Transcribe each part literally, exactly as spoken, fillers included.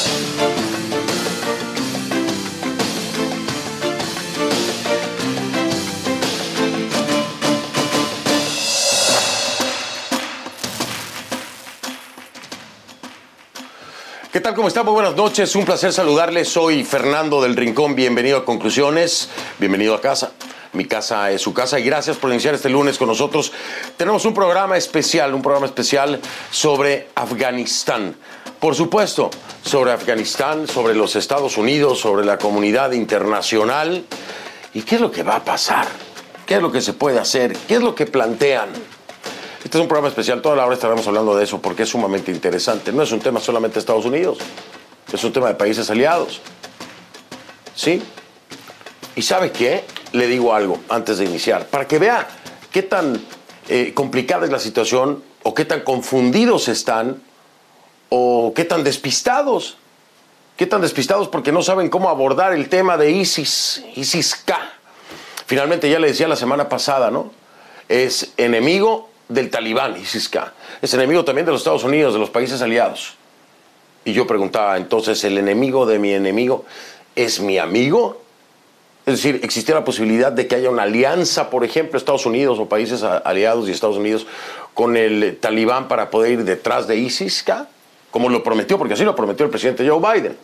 ¿Qué tal? ¿Cómo están? Muy buenas noches. Un placer saludarles. Soy Fernando del Rincón. Bienvenido a Conclusiones. Bienvenido a casa. Mi casa es su casa y gracias por iniciar este lunes con nosotros. Tenemos un programa especial, un programa especial sobre Afganistán. Por supuesto, sobre Afganistán, sobre los Estados Unidos, sobre la comunidad internacional. ¿Y qué es lo que va a pasar? ¿Qué es lo que se puede hacer? ¿Qué es lo que plantean? Este es un programa especial, toda la hora estaremos hablando de eso porque es sumamente interesante. No es un tema solamente de Estados Unidos, es un tema de países aliados. ¿Sí? ¿Y sabe qué? Le digo algo antes de iniciar, para que vea qué tan eh, complicada es la situación, o qué tan confundidos están, o qué tan despistados. Qué tan despistados porque no saben cómo abordar el tema de ISIS, ISIS-K. Finalmente, ya le decía la semana pasada, ¿no? Es enemigo del talibán, ISIS-K. Es enemigo también de los Estados Unidos, de los países aliados. Y yo preguntaba, entonces, ¿el enemigo de mi enemigo es mi amigo? Es decir, ¿existía la posibilidad de que haya una alianza, por ejemplo, Estados Unidos o países aliados y Estados Unidos con el talibán para poder ir detrás de ISIS-K? Como lo prometió, porque así lo prometió el presidente Joe Biden.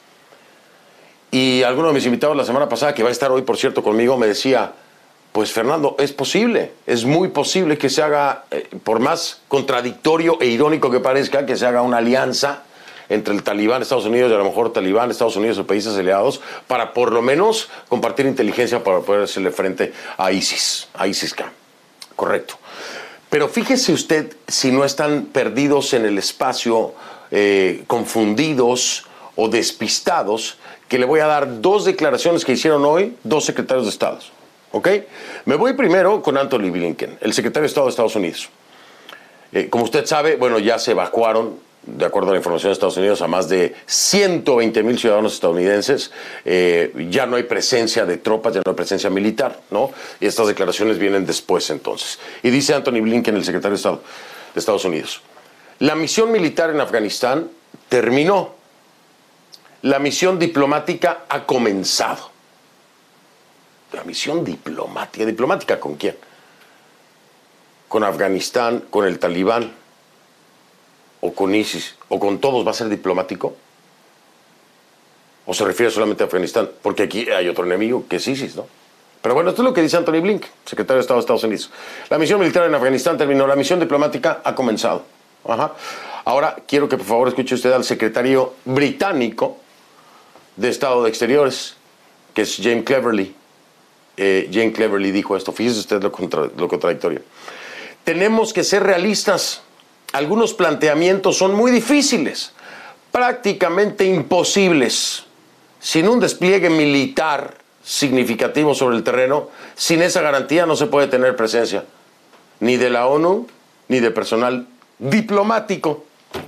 Y alguno de mis invitados la semana pasada, que va a estar hoy, por cierto, conmigo, me decía, pues Fernando, es posible, es muy posible que se haga, eh, por más contradictorio e irónico que parezca, que se haga una alianza entre el talibán, Estados Unidos, y a lo mejor talibán, Estados Unidos y países aliados, para por lo menos compartir inteligencia para poder hacerle frente a ISIS, a ISIS-K. Correcto. Pero fíjese usted si no están perdidos en el espacio, eh, confundidos o despistados, que le voy a dar dos declaraciones que hicieron hoy dos secretarios de Estado. ¿Ok? Me voy primero con Antony Blinken, el secretario de Estado de Estados Unidos. Eh, como usted sabe, bueno, ya se evacuaron, de acuerdo a la información de Estados Unidos, a más de ciento veinte mil ciudadanos estadounidenses. Eh, ya no hay presencia de tropas, ya no hay presencia militar, ¿no? Y estas declaraciones vienen después, entonces. Y dice Antony Blinken, el secretario de Estado de Estados Unidos, la misión militar en Afganistán terminó. La misión diplomática ha comenzado. La misión diplomática. ¿Diplomática con quién? ¿Con Afganistán, con el talibán, o con ISIS, o con todos? ¿Va a ser diplomático? ¿O se refiere solamente a Afganistán? Porque aquí hay otro enemigo que es ISIS, ¿no? Pero bueno, esto es lo que dice Antony Blinken, secretario de Estado de Estados Unidos. La misión militar en Afganistán terminó, la misión diplomática ha comenzado. Ajá. Ahora quiero que por favor escuche usted al secretario británico de Estado de Exteriores, que es James Cleverly. Eh, Jane Cleverly dijo esto, fíjese usted lo, contra, lo contradictorio. Tenemos que ser realistas. Algunos planteamientos son muy difíciles, prácticamente imposibles. Sin un despliegue militar significativo sobre el terreno, sin esa garantía no se puede tener presencia ni de la ONU ni de personal diplomático.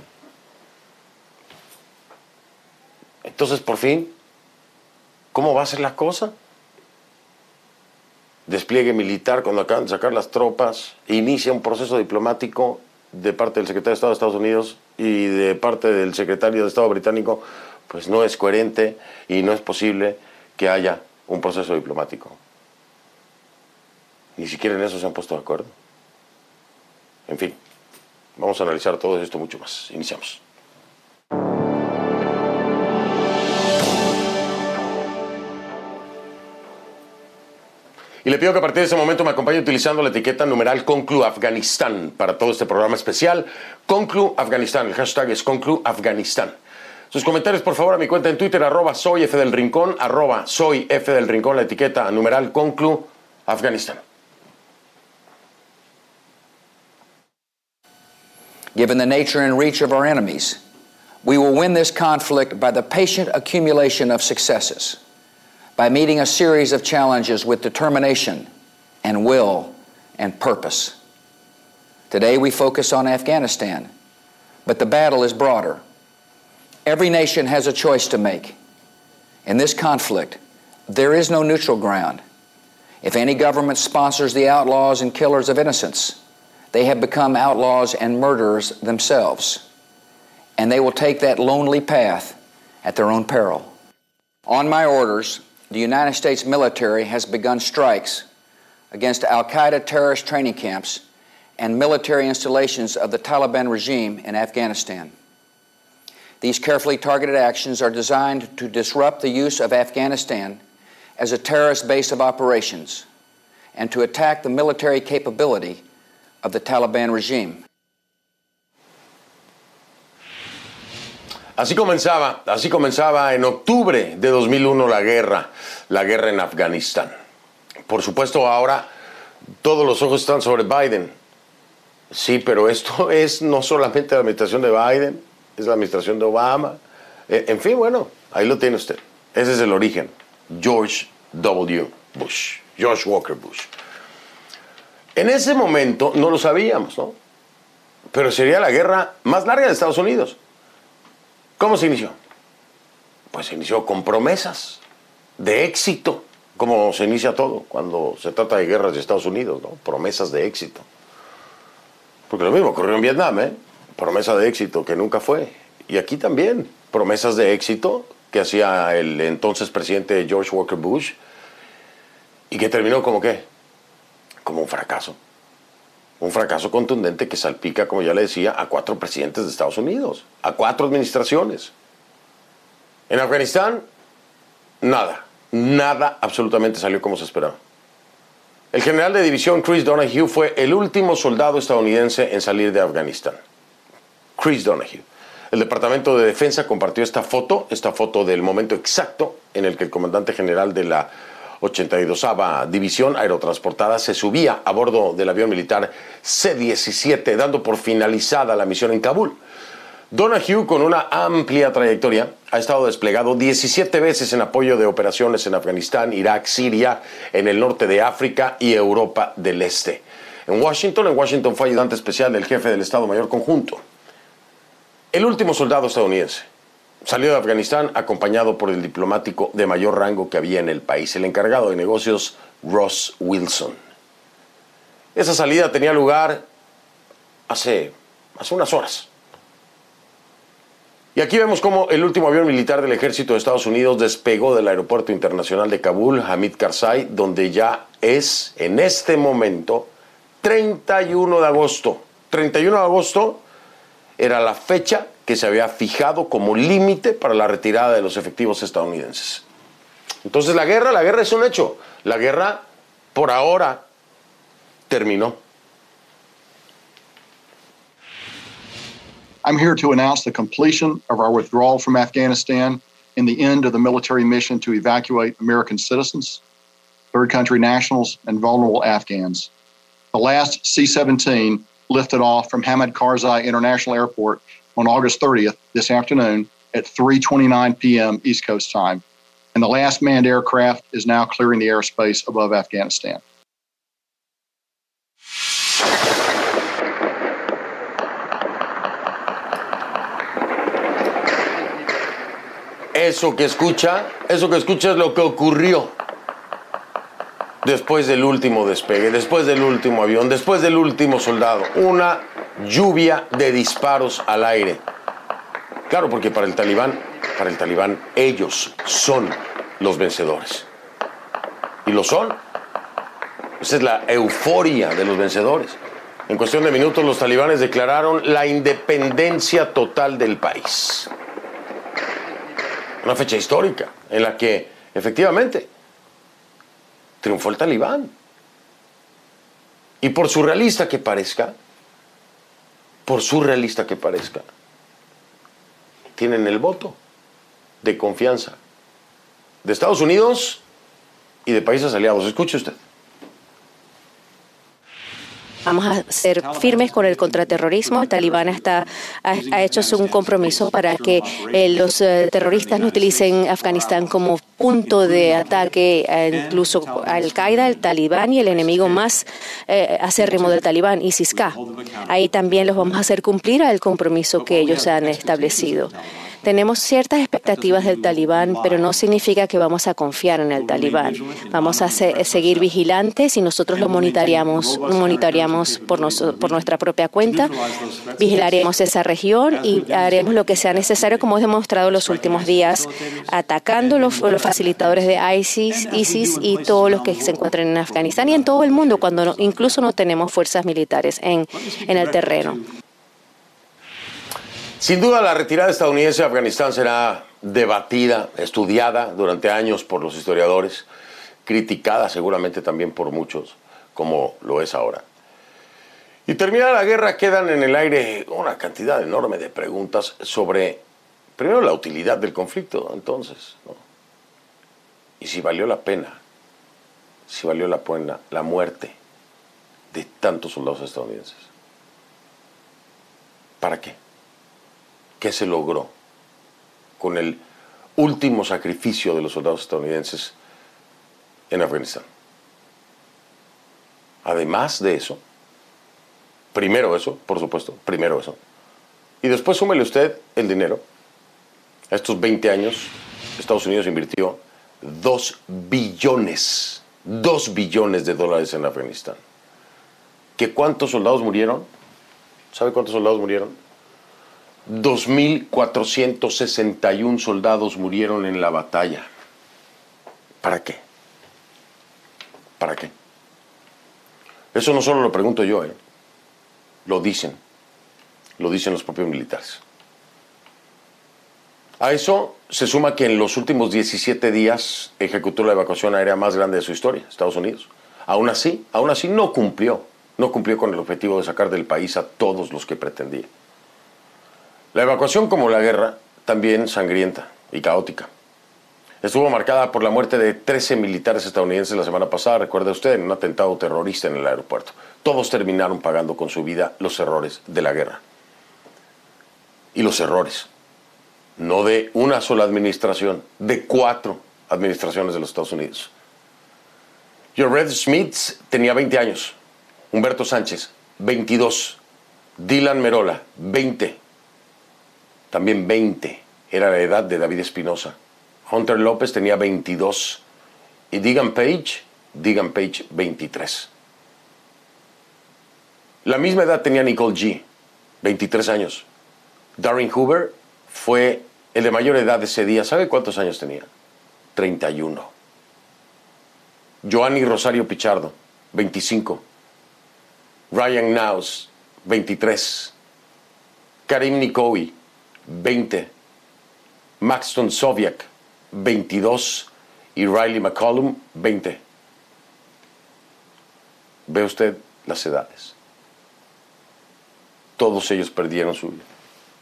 Entonces, por fin, ¿cómo va a ser la cosa? Despliegue militar cuando acaban de sacar las tropas, inicia un proceso diplomático de parte del secretario de Estado de Estados Unidos y de parte del secretario de Estado británico, pues no es coherente y no es posible que haya un proceso diplomático. Ni siquiera en eso se han puesto de acuerdo. En fin, vamos a analizar todo esto mucho más. Iniciamos. Y le pido que a partir de ese momento me acompañe utilizando la etiqueta numeral Conclu Afganistán para todo este programa especial. Conclu Afganistán, el hashtag es Conclu Afganistán. Sus comentarios, por favor, a mi cuenta en Twitter, arroba soy F del Rincón, arroba soy F del Rincón, la etiqueta numeral Conclu Afganistán. Given the nature and reach of our enemies, we will win this conflict by the patient accumulation of successes, by meeting a series of challenges with determination and will and purpose. Today we focus on Afghanistan, but the battle is broader. Every nation has a choice to make. In this conflict, there is no neutral ground. If any government sponsors the outlaws and killers of innocents, they have become outlaws and murderers themselves. And they will take that lonely path at their own peril. On my orders, the United States military has begun strikes against al-Qaeda terrorist training camps and military installations of the Taliban regime in Afghanistan. These carefully targeted actions are designed to disrupt the use of Afghanistan as a terrorist base of operations and to attack the military capability of the Taliban regime. Así comenzaba, así comenzaba en octubre de dos mil uno la guerra, la guerra en Afganistán. Por supuesto, ahora todos los ojos están sobre Biden. Sí, pero esto es no solamente la administración de Biden, es la administración de Obama. En fin, bueno, ahí lo tiene usted. Ese es el origen. George W. Bush. George Walker Bush. En ese momento no lo sabíamos, ¿no? Pero sería la guerra más larga de Estados Unidos. ¿Cómo se inició? Pues se inició con promesas de éxito, como se inicia todo cuando se trata de guerras de Estados Unidos, ¿no? Promesas de éxito. Porque lo mismo ocurrió en Vietnam, ¿eh? Promesa de éxito que nunca fue. Y aquí también, promesas de éxito que hacía el entonces presidente George Walker Bush y que terminó como ¿qué? Como un fracaso. Un fracaso contundente que salpica, como ya le decía, a cuatro presidentes de Estados Unidos, a cuatro administraciones. En Afganistán, nada, nada absolutamente salió como se esperaba. El general de división Chris Donahue fue el último soldado estadounidense en salir de Afganistán. Chris Donahue. El Departamento de Defensa compartió esta foto, esta foto del momento exacto en el que el comandante general de la ochenta y dosava División Aerotransportada se subía a bordo del avión militar C diecisiete, dando por finalizada la misión en Kabul. Donahue, con una amplia trayectoria, ha estado desplegado diecisiete veces en apoyo de operaciones en Afganistán, Irak, Siria, en el norte de África y Europa del Este. En Washington, en Washington fue ayudante especial del jefe del Estado Mayor Conjunto. El último soldado estadounidense salió de Afganistán acompañado por el diplomático de mayor rango que había en el país, el encargado de negocios Ross Wilson. Esa salida tenía lugar hace, hace unas horas. Y aquí vemos cómo el último avión militar del ejército de Estados Unidos despegó del aeropuerto internacional de Kabul, Hamid Karzai, donde ya es, en este momento, treinta y uno de agosto. treinta y uno de agosto era la fecha que se había fijado como límite para la retirada de los efectivos estadounidenses. Entonces la guerra, la guerra es un hecho. La guerra, por ahora, terminó. I'm here to announce the completion of our withdrawal from Afghanistan and the end of the military mission to evacuate American citizens, third country nationals, and vulnerable Afghans. The last C seventeen lifted off from Hamid Karzai International Airport on August thirtieth, this afternoon, at three twenty-nine p.m. East Coast time. And the last manned aircraft is now clearing the airspace above Afghanistan. Eso que escucha, eso que escucha es lo que ocurrió después del último despegue, después del último avión, después del último soldado. Una lluvia de disparos al aire. Claro, porque para el talibán, para el talibán, ellos son los vencedores. Y lo son. Esa es la euforia de los vencedores. En cuestión de minutos, los talibanes declararon la independencia total del país. Una fecha histórica en la que, efectivamente, triunfó el talibán. Y por surrealista que parezca, por surrealista que parezca, tienen el voto de confianza de Estados Unidos y de países aliados. Escuche usted. Vamos a ser firmes con el contraterrorismo. El talibán está, ha, ha hecho un compromiso para que eh, los eh, terroristas no utilicen Afganistán como punto de ataque, eh, incluso Al-Qaeda, el talibán y el enemigo más eh, acérrimo del talibán, ISIS-K. Ahí también los vamos a hacer cumplir al compromiso que ellos han establecido. Tenemos ciertas expectativas del talibán, pero no significa que vamos a confiar en el talibán. Vamos a se seguir vigilantes y nosotros lo monitoreamos, monitoreamos por, nos por nuestra propia cuenta. Vigilaremos esa región y haremos lo que sea necesario, como hemos demostrado los últimos días, atacando los, los facilitadores de ISIS, ISIS y todos los que se encuentran en Afganistán y en todo el mundo, cuando no, incluso no tenemos fuerzas militares en, en el terreno. Sin duda, la retirada estadounidense de Afganistán será debatida, estudiada durante años por los historiadores, criticada seguramente también por muchos, como lo es ahora. Y terminada la guerra, quedan en el aire una cantidad enorme de preguntas sobre, primero, la utilidad del conflicto, entonces, ¿no? Y si valió la pena, si valió la pena la muerte de tantos soldados estadounidenses. ¿Para qué? ¿Qué se logró con el último sacrificio de los soldados estadounidenses en Afganistán? Además de eso, primero eso, por supuesto, primero eso, y después súmele usted el dinero. A estos veinte años, Estados Unidos invirtió dos billones, dos billones de dólares en Afganistán. ¿Qué cuántos soldados murieron? ¿Sabe cuántos soldados murieron? dos mil cuatrocientos sesenta y uno soldados murieron en la batalla. ¿Para qué? ¿Para qué? Eso no solo lo pregunto yo, ¿eh? Lo dicen. Lo dicen los propios militares. A eso se suma que en los últimos diecisiete días ejecutó la evacuación aérea más grande de su historia, Estados Unidos. Aún así, aún así no cumplió. No cumplió con el objetivo de sacar del país a todos los que pretendía. La evacuación, como la guerra, también sangrienta y caótica. Estuvo marcada por la muerte de trece militares estadounidenses la semana pasada, recuerda usted, en un atentado terrorista en el aeropuerto. Todos terminaron pagando con su vida los errores de la guerra. Y los errores, no de una sola administración, de cuatro administraciones de los Estados Unidos. Jared Smith tenía veinte años, Humberto Sánchez, veintidós, Dylan Merola, veinte, también veinte, era la edad de David Espinosa. Hunter López tenía veintidós y Degan Page, Degan Page, veintitrés. La misma edad tenía Nicole G., veintitrés años. Darren Hoover fue el de mayor edad ese día. ¿Sabe cuántos años tenía? treinta y uno. Joanny Rosario Pichardo, veinticinco. Ryan Naus, veintitrés. Karim Nikoui, veinte. Maxton Soviak, veintidós. Y Riley McCollum, veinte. ¿Ve usted las edades? Todos ellos perdieron su vida.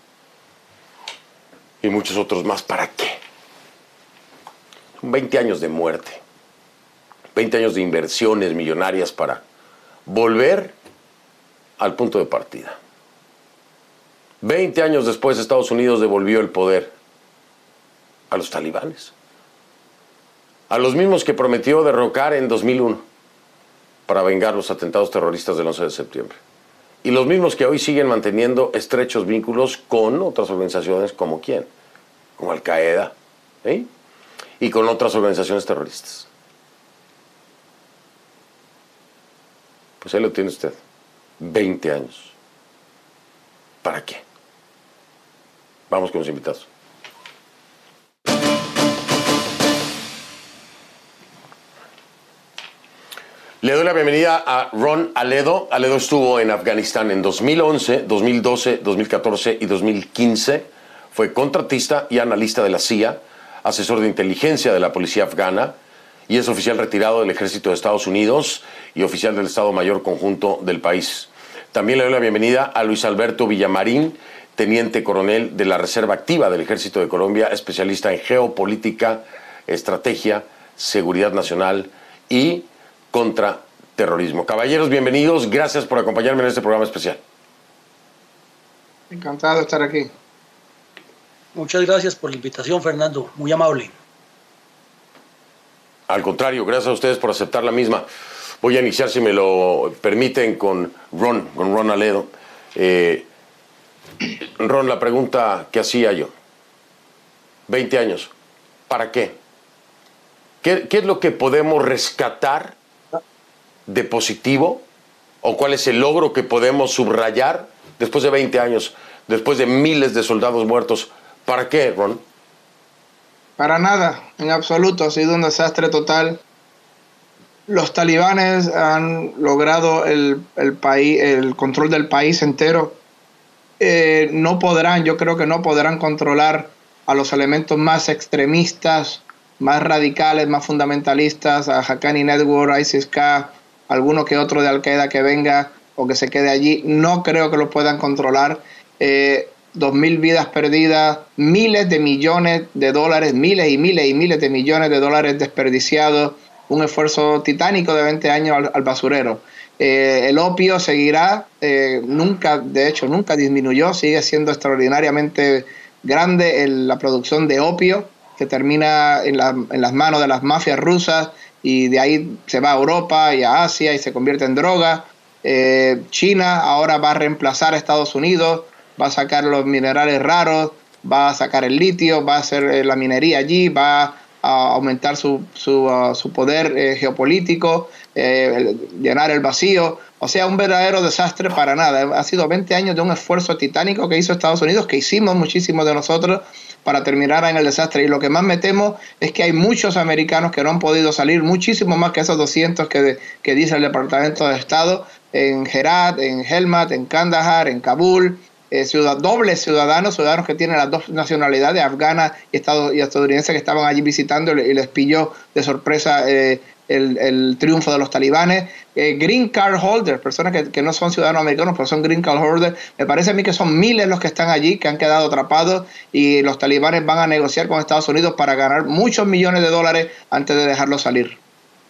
Y muchos otros más. ¿Para qué? Son veinte años de muerte. veinte años de inversiones millonarias para volver al punto de partida. veinte años después, Estados Unidos devolvió el poder a los talibanes. A los mismos que prometió derrocar en dos mil uno para vengar los atentados terroristas del once de septiembre. Y los mismos que hoy siguen manteniendo estrechos vínculos con otras organizaciones como ¿quién? Como Al-Qaeda, ¿eh? Y con otras organizaciones terroristas. Pues ahí lo tiene usted. veinte años. ¿Para qué? Vamos con los invitados. Le doy la bienvenida a Ron Aledo. Aledo estuvo en Afganistán en dos mil once, dos mil doce, dos mil catorce y dos mil quince. Fue contratista y analista de la C I A, asesor de inteligencia de la policía afgana y es oficial retirado del Ejército de Estados Unidos y oficial del Estado Mayor Conjunto del país. También le doy la bienvenida a Luis Alberto Villamarín, teniente coronel de la Reserva Activa del Ejército de Colombia, especialista en geopolítica, estrategia, seguridad nacional y contraterrorismo. Caballeros, bienvenidos. Gracias por acompañarme en este programa especial. Encantado de estar aquí. Muchas gracias por la invitación, Fernando. Muy amable. Al contrario, gracias a ustedes por aceptar la misma. Voy a iniciar, si me lo permiten, con Ron, con Ron Aledo. Eh, Ron, la pregunta que hacía yo. veinte años. ¿Para qué? ¿Qué, qué es lo que podemos rescatar de positivo? ¿O cuál es el logro que podemos subrayar después de veinte años, después de miles de soldados muertos? ¿Para qué, Ron? Para nada, en absoluto. Ha sido un desastre total. Los talibanes han logrado el, el, país, el control del país entero. Eh, no podrán, yo creo que no podrán controlar a los elementos más extremistas, más radicales, más fundamentalistas, a Haqqani Network, ISIS-K, alguno que otro de Al-Qaeda que venga o que se quede allí. No creo que lo puedan controlar. Eh, dos mil vidas perdidas, miles de millones de dólares, miles y miles y miles de millones de dólares desperdiciados, un esfuerzo titánico de veinte años al, al basurero. Eh, el opio seguirá, eh, nunca, de hecho, nunca disminuyó, sigue siendo extraordinariamente grande el, la producción de opio, que termina en, la, en las manos de las mafias rusas y de ahí se va a Europa y a Asia y se convierte en droga. Eh, China ahora va a reemplazar a Estados Unidos, va a sacar los minerales raros, va a sacar el litio, va a hacer eh, la minería allí, va a aumentar su, su, uh, su poder eh, geopolítico, eh, el, llenar el vacío. O sea, un verdadero desastre para nada. Ha sido veinte años de un esfuerzo titánico que hizo Estados Unidos, que hicimos muchísimos de nosotros para terminar en el desastre. Y lo que más me temo es que hay muchos americanos que no han podido salir, muchísimo más que esos doscientos que, de, que dice el Departamento de Estado, en Herat, en Helmand, en Kandahar, en Kabul. Eh, ciudad, dobles ciudadanos, ciudadanos que tienen las dos nacionalidades, afgana y, estado, y estadounidense, que estaban allí visitando y les pilló de sorpresa eh, el, el triunfo de los talibanes. Eh, green card holders, personas que, que no son ciudadanos americanos, pero son green card holders. Me parece a mí que son miles los que están allí, que han quedado atrapados, y los talibanes van a negociar con Estados Unidos para ganar muchos millones de dólares antes de dejarlos salir.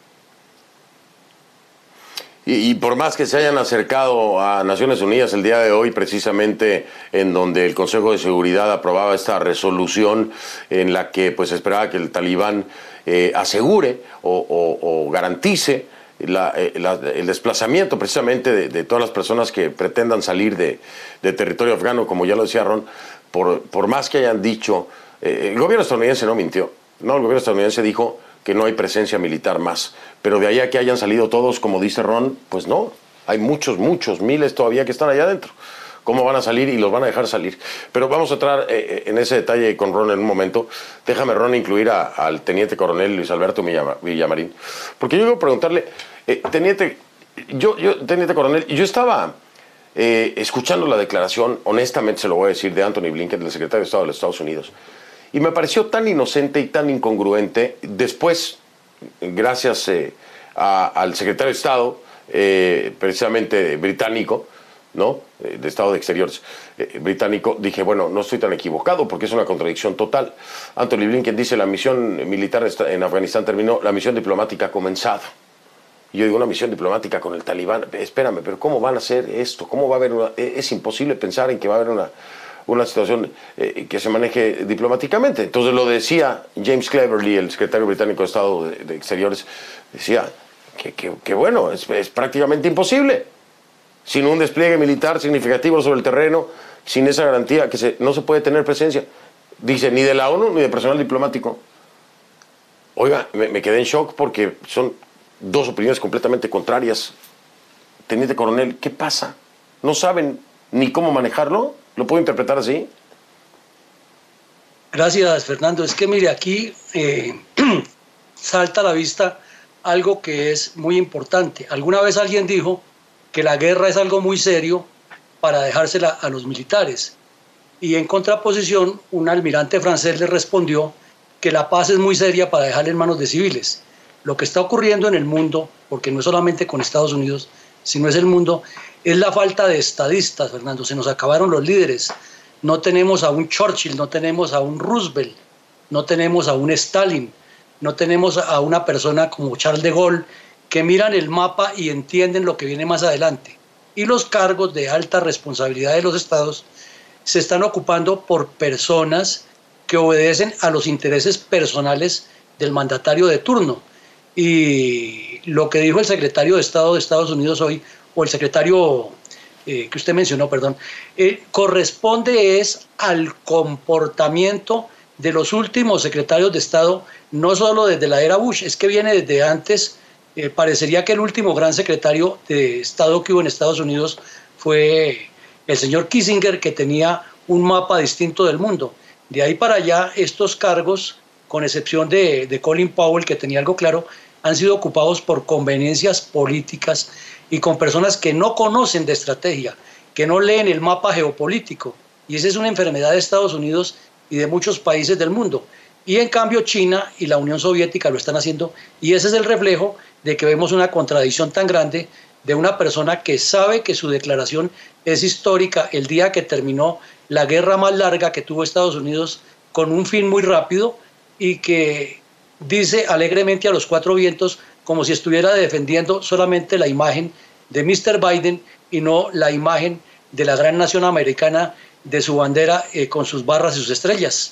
Y, y por más que se hayan acercado a Naciones Unidas el día de hoy, precisamente en donde el Consejo de Seguridad aprobaba esta resolución en la que pues esperaba que el talibán eh, asegure o, o, o garantice la, eh, la, el desplazamiento precisamente de, de todas las personas que pretendan salir de, de territorio afgano, como ya lo decía Ron, por, por más que hayan dicho, eh, el gobierno estadounidense no mintió, no, el gobierno estadounidense dijo que no hay presencia militar más. Pero de ahí a que hayan salido todos, como dice Ron, pues no. Hay muchos, muchos, miles todavía que están allá adentro. ¿Cómo van a salir? Y los van a dejar salir. Pero vamos a entrar eh, en ese detalle con Ron en un momento. Déjame, Ron, incluir a, al teniente coronel Luis Alberto Villamarín. Porque yo quiero preguntarle, eh, teniente, yo, yo, teniente coronel, yo estaba eh, escuchando la declaración, honestamente se lo voy a decir, de Anthony Blinken, del secretario de Estado de los Estados Unidos. Y me pareció tan inocente y tan incongruente. Después, gracias eh, a, al secretario de Estado, eh, precisamente británico, ¿no? Eh, de Estado de Exteriores eh, británico, dije, bueno, no estoy tan equivocado porque es una contradicción total. Anthony Blinken dice, la misión militar en Afganistán terminó, la misión diplomática ha comenzado. Y yo digo, una misión diplomática con el talibán. Espérame, pero ¿cómo van a hacer esto? ¿Cómo va a haber una...? Es imposible pensar en que va a haber una... una situación eh, que se maneje diplomáticamente. Entonces lo decía James Cleverly, el secretario británico de Estado de, de Exteriores, decía que, que, que bueno, es, es prácticamente imposible. Sin un despliegue militar significativo sobre el terreno, sin esa garantía que se, no se puede tener presencia, dice, ni de la ONU ni de personal diplomático. Oiga, me, me quedé en shock porque son dos opiniones completamente contrarias. Teniente coronel, ¿qué pasa? ¿No saben ni cómo manejarlo? ¿Lo puedo interpretar así? Gracias, Fernando. Es que mire, aquí eh, salta a la vista algo que es muy importante. Alguna vez alguien dijo que la guerra es algo muy serio para dejársela a los militares. Y en contraposición, un almirante francés le respondió que la paz es muy seria para dejarla en manos de civiles. Lo que está ocurriendo en el mundo, porque no es solamente con Estados Unidos, sino es el mundo, es la falta de estadistas, Fernando. Se nos acabaron los líderes. No tenemos a un Churchill, no tenemos a un Roosevelt, no tenemos a un Stalin, no tenemos a una persona como Charles de Gaulle que miran el mapa y entienden lo que viene más adelante. Y los cargos de alta responsabilidad de los estados se están ocupando por personas que obedecen a los intereses personales del mandatario de turno. Y lo que dijo el secretario de Estado de Estados Unidos hoy, o el secretario eh, que usted mencionó, perdón, eh, corresponde es al comportamiento de los últimos secretarios de Estado, no solo desde la era Bush, es que viene desde antes. Eh, parecería que el último gran secretario de Estado que hubo en Estados Unidos fue el señor Kissinger, que tenía un mapa distinto del mundo. De ahí para allá, estos cargos, con excepción de, de Colin Powell, que tenía algo claro, han sido ocupados por conveniencias políticas y con personas que no conocen de estrategia, que no leen el mapa geopolítico. Y esa es una enfermedad de Estados Unidos y de muchos países del mundo. Y en cambio China y la Unión Soviética lo están haciendo, y ese es el reflejo de que vemos una contradicción tan grande de una persona que sabe que su declaración es histórica el día que terminó la guerra más larga que tuvo Estados Unidos con un fin muy rápido, y que dice alegremente a los cuatro vientos como si estuviera defendiendo solamente la imagen de mister Biden y no la imagen de la gran nación americana, de su bandera eh, con sus barras y sus estrellas.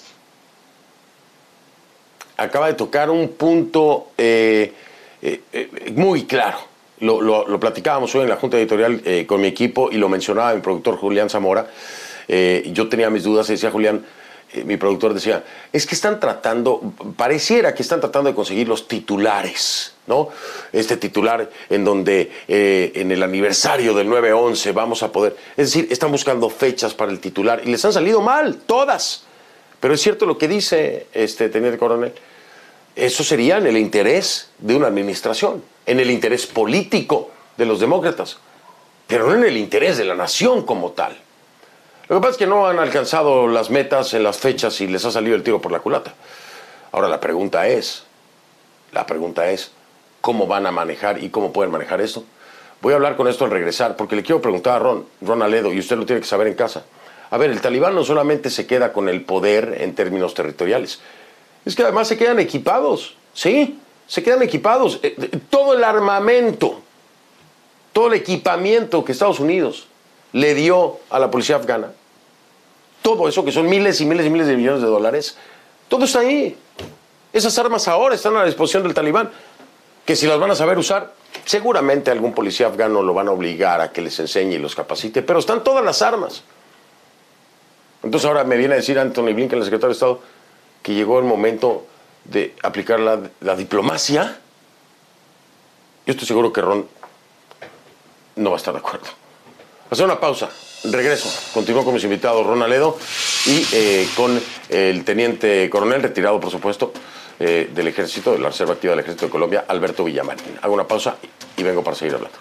Acaba de tocar un punto eh, eh, eh, muy claro. Lo, lo, lo platicábamos hoy en la Junta Editorial eh, con mi equipo, y lo mencionaba mi productor Julián Zamora. Eh, yo tenía mis dudas, y decía Julián, eh, mi productor decía, es que están tratando, pareciera que están tratando de conseguir los titulares, ¿no? Este titular en donde eh, en el aniversario del nueve once vamos a poder, es decir, están buscando fechas para el titular y les han salido mal, todas. Pero es cierto lo que dice este teniente coronel. Eso sería en el interés de una administración, en el interés político de los demócratas, pero no en el interés de la nación como tal. Lo que pasa es que no han alcanzado las metas en las fechas y les ha salido el tiro por la culata. Ahora la pregunta es, la pregunta es, ¿cómo van a manejar y cómo pueden manejar esto? Voy a hablar con esto al regresar, porque le quiero preguntar a Ron, Ron Aledo, y usted lo tiene que saber en casa. A ver, el talibán no solamente se queda con el poder en términos territoriales, es que además se quedan equipados, ¿sí? Se quedan equipados. Todo el armamento, todo el equipamiento que Estados Unidos le dio a la policía afgana, todo eso que son miles y miles y miles de millones de dólares, todo está ahí. Esas armas ahora están a la disposición del talibán, que si las van a saber usar, seguramente algún policía afgano lo van a obligar a que les enseñe y los capacite, pero están todas las armas. Entonces ahora me viene a decir Anthony Blinken, el secretario de Estado, que llegó el momento de aplicar la, la diplomacia. Yo estoy seguro que Ron no va a estar de acuerdo. Hacer una pausa, regreso, continúo con mis invitados Ron Aledo y eh, con el teniente coronel retirado, por supuesto, eh, del ejército, de la Reserva Activa del Ejército de Colombia, Alberto Villamarín. Hago una pausa y vengo para seguir hablando.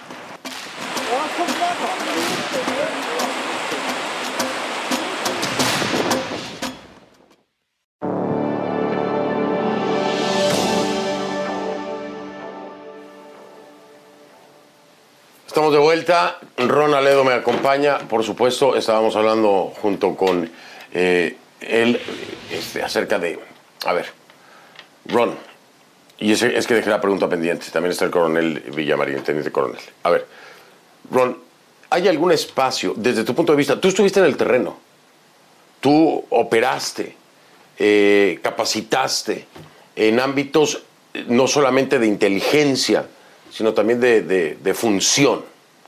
Estamos de vuelta, Ron Aledo me acompaña, por supuesto, estábamos hablando junto con eh, él este, acerca de, a ver, Ron, y es, es que dejé la pregunta pendiente, también está el coronel Villamarín, el teniente coronel. A ver, Ron, ¿hay algún espacio, desde tu punto de vista, tú estuviste en el terreno, tú operaste, eh, capacitaste en ámbitos no solamente de inteligencia, sino también de, de, de función.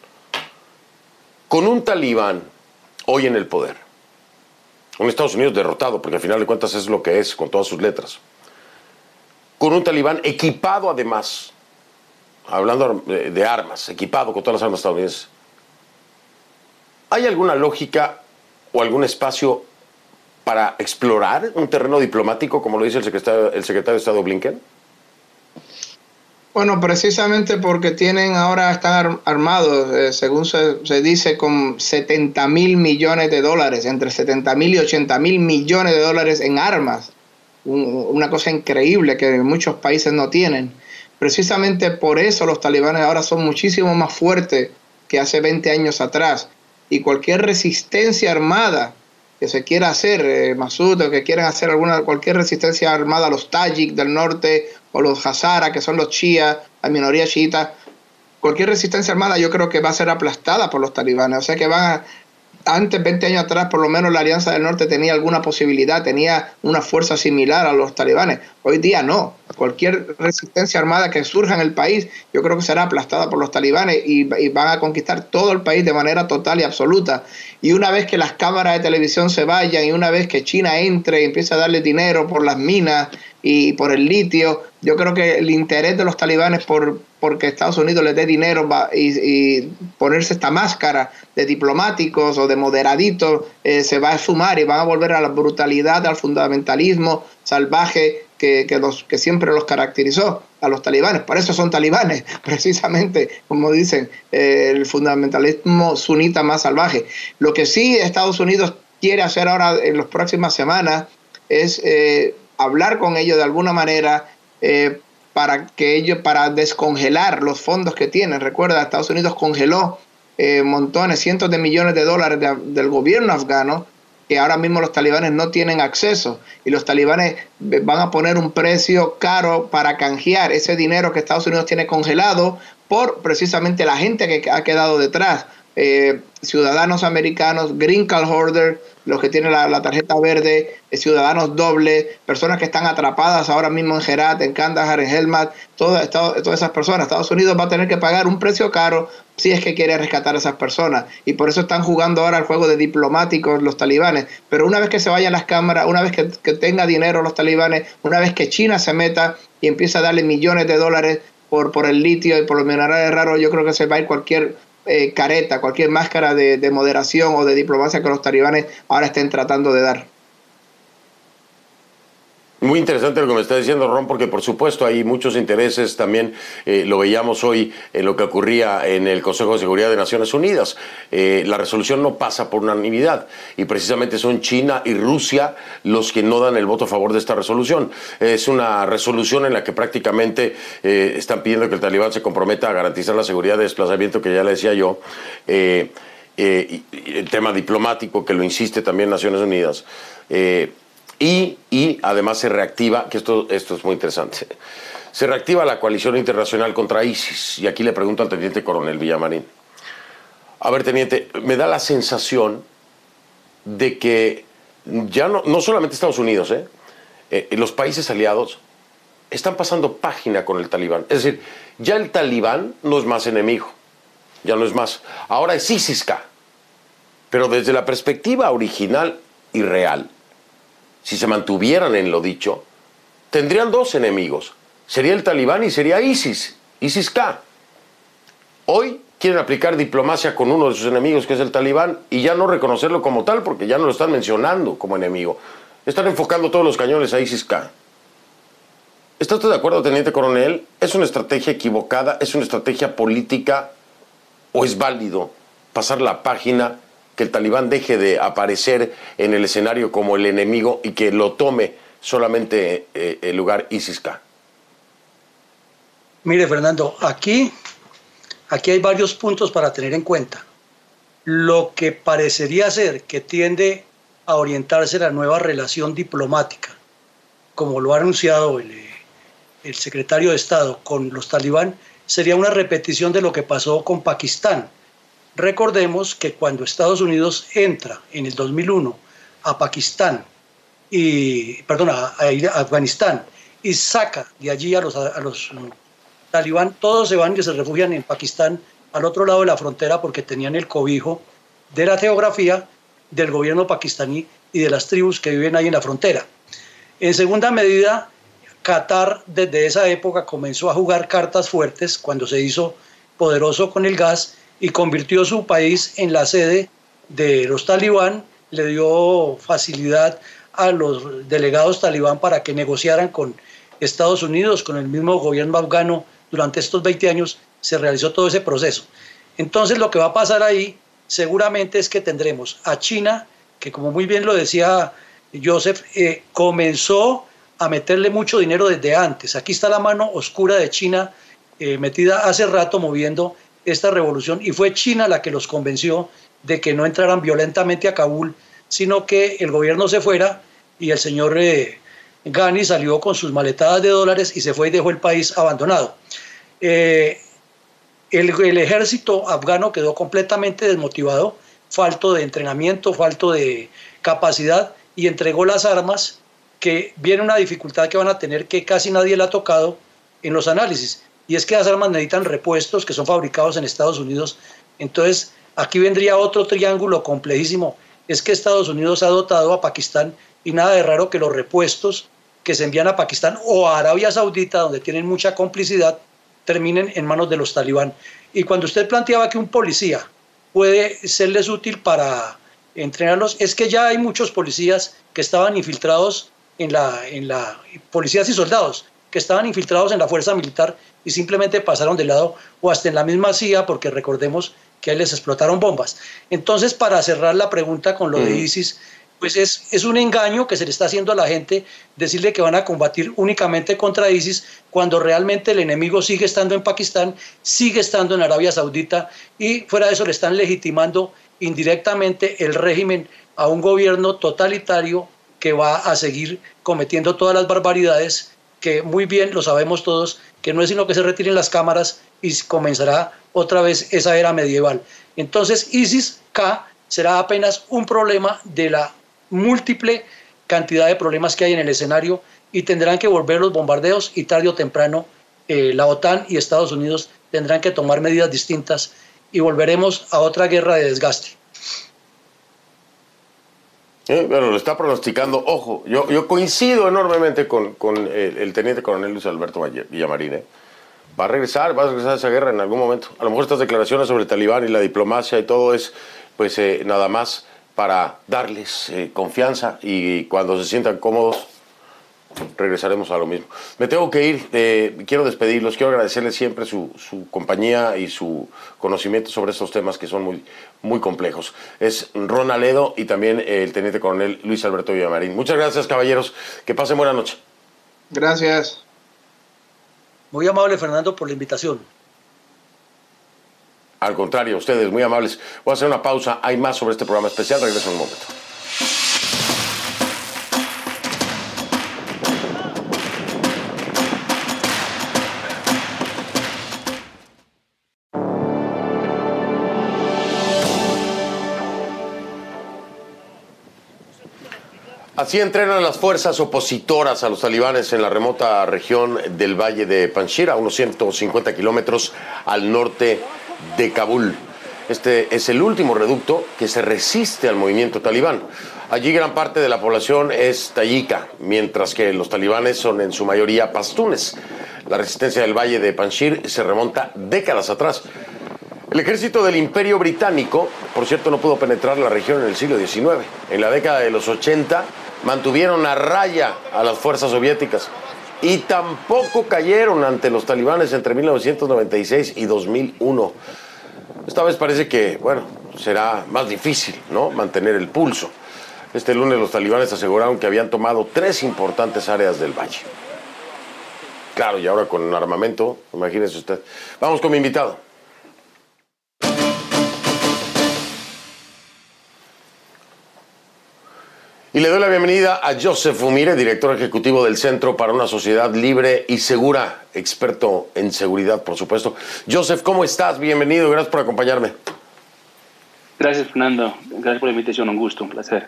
Con un talibán hoy en el poder, un Estados Unidos derrotado, porque al final de cuentas es lo que es, con todas sus letras, con un talibán equipado además, hablando de, de armas, equipado con todas las armas estadounidenses, ¿hay alguna lógica o algún espacio para explorar un terreno diplomático, como lo dice el secretario, el secretario de Estado Blinken? Bueno, precisamente porque tienen ahora, están armados, eh, según se, se dice, con setenta mil millones de dólares, entre setenta mil y ochenta mil millones de dólares en armas. Un, una cosa increíble que muchos países no tienen. Precisamente por eso los talibanes ahora son muchísimo más fuertes que hace veinte años atrás. Y cualquier resistencia armada que se quiera hacer, eh, Masud, o que quieran hacer alguna, cualquier resistencia armada a los Tajik del norte, o los Hazara, que son los chiíes, la minoría chiita, cualquier resistencia armada yo creo que va a ser aplastada por los talibanes. O sea que van a, antes, veinte años atrás, por lo menos la Alianza del Norte tenía alguna posibilidad, tenía una fuerza similar a los talibanes. Hoy día no. Cualquier resistencia armada que surja en el país, yo creo que será aplastada por los talibanes y, y van a conquistar todo el país de manera total y absoluta. Y una vez que las cámaras de televisión se vayan y una vez que China entre y empiece a darle dinero por las minas y por el litio, yo creo que el interés de los talibanes por porque Estados Unidos les dé dinero va, y, y ponerse esta máscara de diplomáticos o de moderaditos eh, se va a sumar y van a volver a la brutalidad, al fundamentalismo salvaje que, que, los, que siempre los caracterizó a los talibanes. Por eso son talibanes, precisamente, como dicen, eh, el fundamentalismo sunita más salvaje. Lo que sí Estados Unidos quiere hacer ahora en las próximas semanas es eh, hablar con ellos de alguna manera eh, para que ellos, para descongelar los fondos que tienen. Recuerda, Estados Unidos congeló eh, montones, cientos de millones de dólares de, del gobierno afgano, que ahora mismo los talibanes no tienen acceso, y los talibanes van a poner un precio caro para canjear ese dinero que Estados Unidos tiene congelado por precisamente la gente que ha quedado detrás. Eh, ciudadanos americanos, green card holder, los que tienen la, la tarjeta verde, eh, ciudadanos dobles, personas que están atrapadas ahora mismo en Herat, en Kandahar, en Helmand, todas, todas esas personas. Estados Unidos va a tener que pagar un precio caro si es que quiere rescatar a esas personas, y por eso están jugando ahora el juego de diplomáticos los talibanes. Pero una vez que se vayan las cámaras, una vez que, que tenga dinero los talibanes, una vez que China se meta y empiece a darle millones de dólares por, por el litio y por los minerales raros, yo creo que se va a ir cualquier Eh, careta, cualquier máscara de, de moderación o de diplomacia que los talibanes ahora estén tratando de dar. Muy interesante lo que me está diciendo Ron, porque por supuesto hay muchos intereses también, eh, lo veíamos hoy en lo que ocurría en el Consejo de Seguridad de Naciones Unidas. Eh, la resolución no pasa por unanimidad y precisamente son China y Rusia los que no dan el voto a favor de esta resolución. Es una resolución en la que prácticamente eh, están pidiendo que el talibán se comprometa a garantizar la seguridad de desplazamiento, que ya le decía yo, eh, eh, y el tema diplomático que lo insiste también Naciones Unidas. Eh, Y, y además se reactiva, que esto, esto es muy interesante, se reactiva la coalición internacional contra ISIS. Y aquí le pregunto al teniente coronel Villamarín. A ver, teniente, me da la sensación de que ya no, no solamente Estados Unidos, ¿eh? Eh, los países aliados están pasando página con el talibán. Es decir, ya el talibán no es más enemigo, ya no es más. Ahora es ISIS-K. Pero desde la perspectiva original y real, si se mantuvieran en lo dicho, tendrían dos enemigos. Sería el talibán y sería ISIS, ISIS-K. Hoy quieren aplicar diplomacia con uno de sus enemigos, que es el talibán, y ya no reconocerlo como tal, porque ya no lo están mencionando como enemigo. Están enfocando todos los cañones a ISIS-K. ¿Está usted de acuerdo, teniente coronel? ¿Es una estrategia equivocada? ¿Es una estrategia política? ¿O es válido pasar la página, que el talibán deje de aparecer en el escenario como el enemigo y que lo tome solamente eh, el lugar ISIS-K? Mire, Fernando, aquí, aquí hay varios puntos para tener en cuenta. Lo que parecería ser que tiende a orientarse la nueva relación diplomática, como lo ha anunciado el, el secretario de Estado con los talibán, sería una repetición de lo que pasó con Pakistán. Recordemos que cuando Estados Unidos entra en el dos mil uno a Pakistán, y, perdón, a, a Afganistán, y saca de allí a los, a los talibán, todos se van y se refugian en Pakistán, al otro lado de la frontera, porque tenían el cobijo de la geografía del gobierno pakistaní y de las tribus que viven ahí en la frontera. En segunda medida, Qatar desde esa época comenzó a jugar cartas fuertes cuando se hizo poderoso con el gas y convirtió su país en la sede de los talibán, le dio facilidad a los delegados talibán para que negociaran con Estados Unidos, con el mismo gobierno afgano. Durante estos veinte años se realizó todo ese proceso. Entonces lo que va a pasar ahí seguramente es que tendremos a China, que como muy bien lo decía Joseph, eh, comenzó a meterle mucho dinero desde antes. Aquí está la mano oscura de China eh, metida hace rato moviendo esta revolución, y fue China la que los convenció de que no entraran violentamente a Kabul, sino que el gobierno se fuera, y el señor eh, Ghani salió con sus maletadas de dólares y se fue y dejó el país abandonado. Eh, el, el ejército afgano quedó completamente desmotivado, falto de entrenamiento, falto de capacidad, y entregó las armas, que viene una dificultad que van a tener que casi nadie le ha tocado en los análisis, y es que las armas necesitan repuestos que son fabricados en Estados Unidos. Entonces aquí vendría otro triángulo complejísimo, es que Estados Unidos ha dotado a Pakistán, y nada de raro que los repuestos que se envían a Pakistán o a Arabia Saudita, donde tienen mucha complicidad, terminen en manos de los talibán. Y cuando usted planteaba que un policía puede serles útil para entrenarlos, es que ya hay muchos policías que estaban infiltrados en la, en la policías y soldados que estaban infiltrados en la fuerza militar y simplemente pasaron de lado, o hasta en la misma C I A, porque recordemos que ahí les explotaron bombas. Entonces, para cerrar la pregunta con lo mm. de ISIS, pues es, es un engaño que se le está haciendo a la gente decirle que van a combatir únicamente contra ISIS, cuando realmente el enemigo sigue estando en Pakistán, sigue estando en Arabia Saudita, y fuera de eso le están legitimando indirectamente el régimen a un gobierno totalitario que va a seguir cometiendo todas las barbaridades que muy bien lo sabemos todos, que no es sino que se retiren las cámaras y comenzará otra vez esa era medieval. Entonces ISIS-K será apenas un problema de la múltiple cantidad de problemas que hay en el escenario, y tendrán que volver los bombardeos, y tarde o temprano eh, la OTAN y Estados Unidos tendrán que tomar medidas distintas, y volveremos a otra guerra de desgaste. Eh, bueno, lo está pronosticando. Ojo, yo, yo coincido enormemente con, con el, el teniente coronel Luis Alberto Villamarín. ¿eh? Va a regresar, va a regresar a esa guerra en algún momento. A lo mejor estas declaraciones sobre el talibán y la diplomacia y todo es, pues, eh, nada más para darles eh, confianza, y cuando se sientan cómodos regresaremos a lo mismo. Me tengo que ir, eh, quiero despedirlos, quiero agradecerles siempre su, su compañía y su conocimiento sobre estos temas que son muy, muy complejos. Es Ron Aledo y también el teniente coronel Luis Alberto Villamarín. Muchas gracias, caballeros, que pasen buena noche. Gracias. Muy amable, Fernando, por la invitación. Al contrario, ustedes muy amables. Voy a hacer una pausa, hay más sobre este programa especial, regreso en un momento. Así entrenan las fuerzas opositoras a los talibanes en la remota región del Valle de Panjshir, a unos ciento cincuenta kilómetros al norte de Kabul. Este es el último reducto que se resiste al movimiento talibán. Allí gran parte de la población es tayika, mientras que los talibanes son en su mayoría pastunes. La resistencia del Valle de Panjshir se remonta décadas atrás. El ejército del Imperio Británico, por cierto, no pudo penetrar la región en el siglo diecinueve. En la década de los ochenta mantuvieron a raya a las fuerzas soviéticas y tampoco cayeron ante los talibanes entre mil novecientos noventa y seis y dos mil uno. Esta vez parece que, bueno, será más difícil, ¿no?, mantener el pulso. Este lunes los talibanes aseguraron que habían tomado tres importantes áreas del valle. Claro, y ahora con armamento, imagínese usted. Vamos con mi invitado. Y le doy la bienvenida a Joseph Umire, director ejecutivo del Centro para una Sociedad Libre y Segura, experto en seguridad, por supuesto. Joseph, ¿cómo estás? Bienvenido, gracias por acompañarme. Gracias, Fernando. Gracias por la invitación, un gusto, un placer.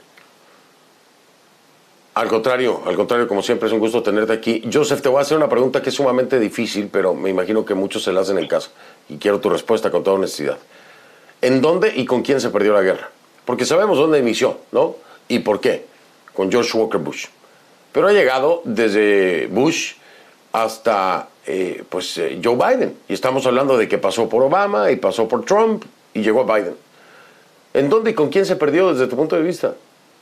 Al contrario, al contrario, como siempre, es un gusto tenerte aquí. Joseph, te voy a hacer una pregunta que es sumamente difícil, pero me imagino que muchos se la hacen en casa, y quiero tu respuesta con toda honestidad. ¿En dónde y con quién se perdió la guerra? Porque sabemos dónde inició, ¿no? ¿Y por qué? Con George Walker Bush. Pero ha llegado desde Bush hasta eh, pues, eh, Joe Biden. Y estamos hablando de que pasó por Obama y pasó por Trump y llegó a Biden. ¿En dónde y con quién se perdió desde tu punto de vista?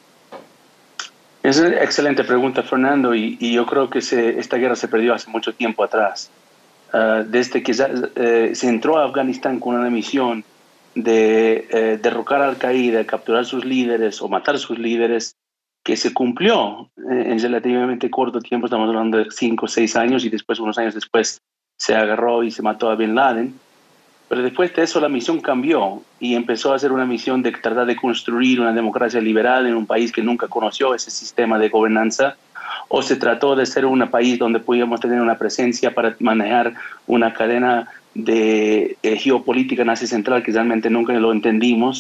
Es una excelente pregunta, Fernando, y, y yo creo que se, esta guerra se perdió hace mucho tiempo atrás. Uh, desde que uh, se entró a Afganistán con una misión de uh, derrocar a Al-Qaeda, capturar sus líderes o matar a sus líderes, que se cumplió en relativamente corto tiempo, estamos hablando de cinco o seis años, y después, unos años después, se agarró y se mató a Bin Laden. Pero después de eso la misión cambió y empezó a ser una misión de tratar de construir una democracia liberal en un país que nunca conoció ese sistema de gobernanza, o se trató de ser un país donde pudiéramos tener una presencia para manejar una cadena de eh, geopolítica en Asia Central que realmente nunca lo entendimos.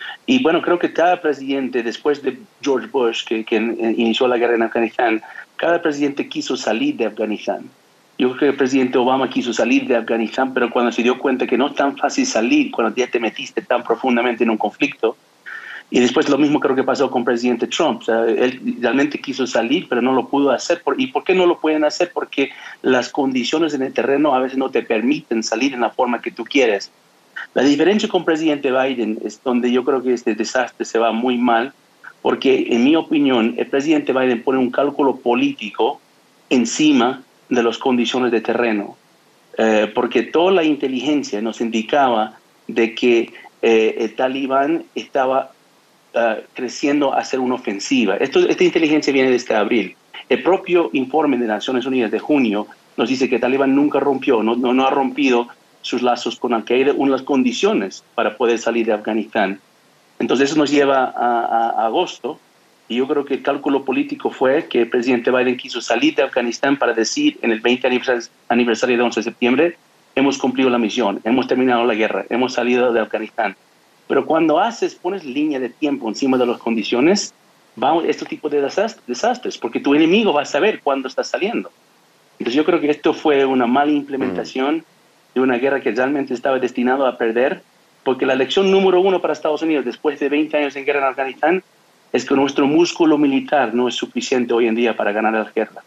Y bueno, creo que cada presidente, después de George Bush, que, que inició la guerra en Afganistán, cada presidente quiso salir de Afganistán. Yo creo que el presidente Obama quiso salir de Afganistán, pero cuando se dio cuenta que no es tan fácil salir, cuando ya te metiste tan profundamente en un conflicto. Y después lo mismo creo que pasó con el presidente Trump. O sea, él realmente quiso salir, pero no lo pudo hacer. ¿Y por qué no lo pueden hacer? Porque las condiciones en el terreno a veces no te permiten salir en la forma que tú quieres. La diferencia con el presidente Biden es donde yo creo que este desastre se va muy mal, porque en mi opinión el presidente Biden pone un cálculo político encima de las condiciones de terreno, eh, porque toda la inteligencia nos indicaba de que eh, el talibán estaba uh, creciendo a hacer una ofensiva. Esto, esta inteligencia viene desde abril. El propio informe de Naciones Unidas de junio nos dice que el talibán nunca rompió, no, no, no ha rompido sus lazos con Al-Qaeda, unas condiciones para poder salir de Afganistán. Entonces eso nos lleva a, a, a agosto, y yo creo que el cálculo político fue que el presidente Biden quiso salir de Afganistán para decir en el veinte aniversario de once de septiembre, hemos cumplido la misión, hemos terminado la guerra, hemos salido de Afganistán. Pero cuando haces, pones línea de tiempo encima de las condiciones, va a este tipo de desastres, porque tu enemigo va a saber cuándo estás saliendo. Entonces yo creo que esto fue una mala implementación mm. de una guerra que realmente estaba destinada a perder, porque la lección número uno para Estados Unidos después de veinte años en guerra en Afganistán es que nuestro músculo militar no es suficiente hoy en día para ganar la guerra.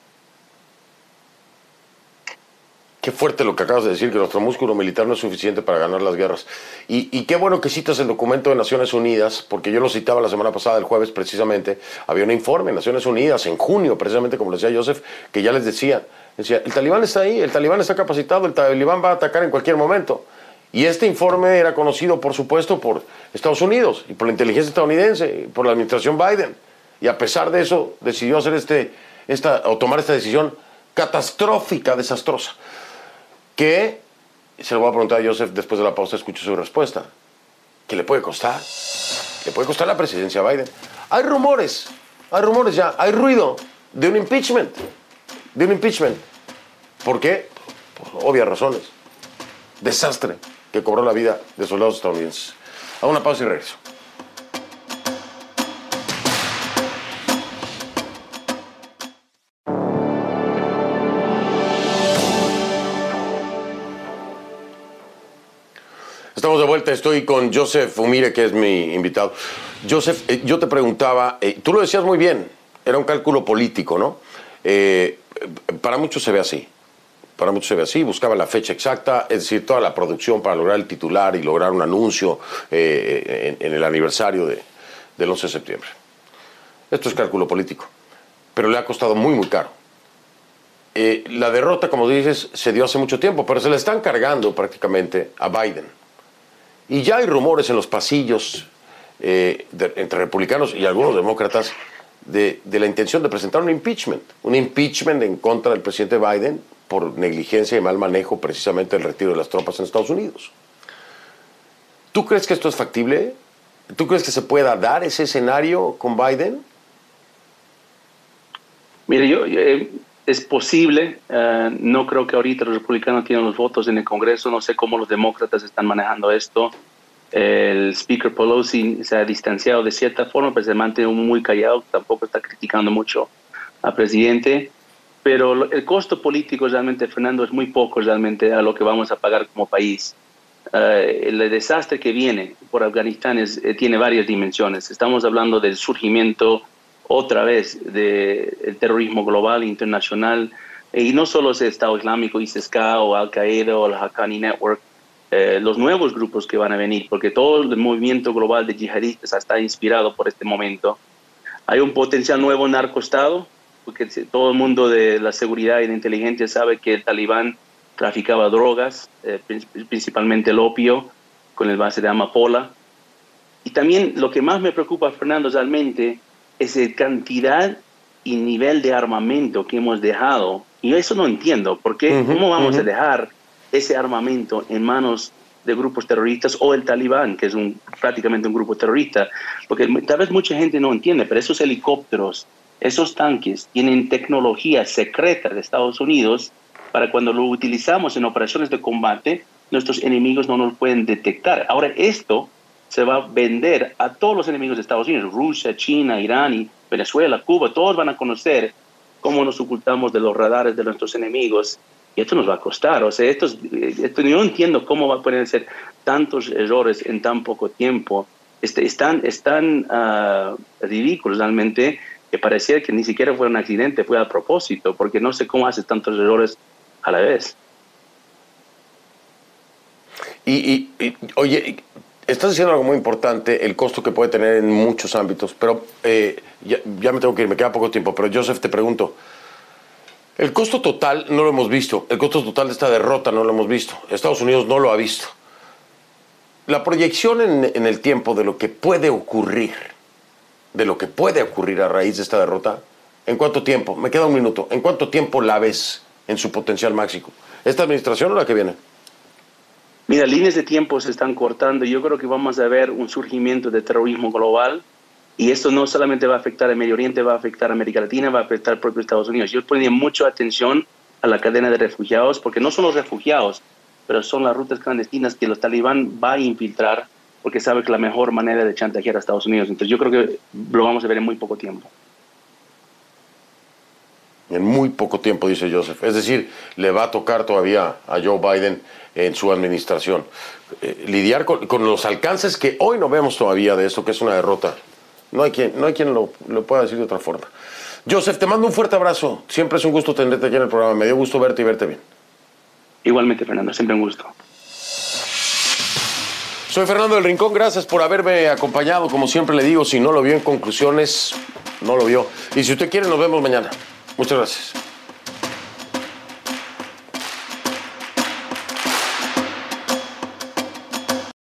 Qué fuerte lo que acabas de decir, que nuestro músculo militar no es suficiente para ganar las guerras. Y, y qué bueno que citas el documento de Naciones Unidas, porque yo lo citaba la semana pasada, el jueves precisamente. Había un informe de Naciones Unidas en junio, precisamente como decía Joseph, que ya les decía, decía, el talibán está ahí, el talibán está capacitado, el talibán va a atacar en cualquier momento. Y este informe era conocido, por supuesto, por Estados Unidos y por la inteligencia estadounidense, y por la administración Biden. Y a pesar de eso, decidió hacer este, esta, o tomar esta decisión catastrófica, desastrosa. Que, se lo voy a preguntar a Joseph después de la pausa, escucho su respuesta, que le puede costar, le puede costar la presidencia a Biden. Hay rumores, hay rumores ya, hay ruido de un impeachment, de un impeachment. ¿Por qué? Por obvias razones. Desastre que cobró la vida de soldados estadounidenses. Hago una pausa y regreso. Estamos de vuelta, estoy con Joseph Umire, que es mi invitado. Joseph, eh, yo te preguntaba, eh, tú lo decías muy bien, era un cálculo político, ¿no? Eh, para muchos se ve así, para muchos se ve así, buscaba la fecha exacta, es decir, toda la producción para lograr el titular y lograr un anuncio eh, en, en el aniversario de, del once de septiembre. Esto es cálculo político, pero le ha costado muy, muy caro. Eh, la derrota, como dices, se dio hace mucho tiempo, pero se le están cargando prácticamente a Biden. Y ya hay rumores en los pasillos eh, de, entre republicanos y algunos demócratas de, de la intención de presentar un impeachment, un impeachment en contra del presidente Biden por negligencia y mal manejo precisamente del retiro de las tropas en Estados Unidos. ¿Tú crees que esto es factible? ¿Tú crees que se pueda dar ese escenario con Biden? Mire, yo... yo eh... es posible, uh, no creo que ahorita los republicanos tienen los votos en el Congreso, no sé cómo los demócratas están manejando esto. El Speaker Pelosi se ha distanciado de cierta forma, pero se mantiene muy callado, tampoco está criticando mucho al presidente. Pero lo, el costo político realmente, Fernando, es muy poco realmente a lo que vamos a pagar como país. Uh, el desastre que viene por Afganistán es, eh, tiene varias dimensiones. Estamos hablando del surgimiento otra vez del terrorismo global, internacional, y no solo es el Estado Islámico, I S I S K o Al-Qaeda o el Haqqani Network, eh, los nuevos grupos que van a venir, porque todo el movimiento global de yihadistas está inspirado por este momento. Hay un potencial nuevo narcoestado, porque todo el mundo de la seguridad y de inteligencia sabe que el talibán traficaba drogas, eh, principalmente el opio, con el base de amapola. Y también lo que más me preocupa, Fernando, realmente es la cantidad y nivel de armamento que hemos dejado. Y eso no entiendo, porque uh-huh, ¿cómo vamos uh-huh. a dejar ese armamento en manos de grupos terroristas o el talibán, que es un, prácticamente un grupo terrorista? Porque tal vez mucha gente no entiende, pero esos helicópteros, esos tanques tienen tecnología secreta de Estados Unidos para cuando lo utilizamos en operaciones de combate, nuestros enemigos no nos pueden detectar. Ahora, esto se va a vender a todos los enemigos de Estados Unidos, Rusia, China, Irán, y Venezuela, Cuba, todos van a conocer cómo nos ocultamos de los radares de nuestros enemigos, y esto nos va a costar. O sea, esto, es, esto yo no entiendo cómo va a poder ser tantos errores en tan poco tiempo. Este, es tan, es tan uh, ridículo realmente que pareciera que ni siquiera fue un accidente, fue a propósito, porque no sé cómo hace tantos errores a la vez. Y, y, y oye, estás diciendo algo muy importante, el costo que puede tener en muchos ámbitos, pero eh, ya, ya me tengo que ir, me queda poco tiempo, pero Joseph, te pregunto, el costo total no lo hemos visto, el costo total de esta derrota no lo hemos visto, Estados Unidos no lo ha visto. La proyección en, en el tiempo de lo que puede ocurrir, de lo que puede ocurrir a raíz de esta derrota, ¿en cuánto tiempo? Me queda un minuto, ¿en cuánto tiempo la ves en su potencial máximo? ¿Esta administración o la que viene? Mira, líneas de tiempo se están cortando. Yo creo que vamos a ver un surgimiento de terrorismo global, y esto no solamente va a afectar a Medio Oriente, va a afectar a América Latina, va a afectar al propio Estados Unidos. Yo ponía mucha atención a la cadena de refugiados, porque no son los refugiados, pero son las rutas clandestinas que los talibán va a infiltrar, porque sabe que la mejor manera de chantajear a Estados Unidos. Entonces yo creo que lo vamos a ver en muy poco tiempo. En muy poco tiempo, dice Joseph. Es decir, le va a tocar todavía a Joe Biden en su administración eh, lidiar con, con los alcances que hoy no vemos todavía de esto, que es una derrota. No hay quien, no hay quien lo, lo pueda decir de otra forma. Joseph, te mando un fuerte abrazo. Siempre es un gusto tenerte aquí en el programa. Me dio gusto verte y verte bien. Igualmente, Fernando. Siempre un gusto. Soy Fernando del Rincón. Gracias por haberme acompañado. Como siempre le digo, si no lo vio en conclusiones, no lo vio. Y si usted quiere, nos vemos mañana. Muchas gracias.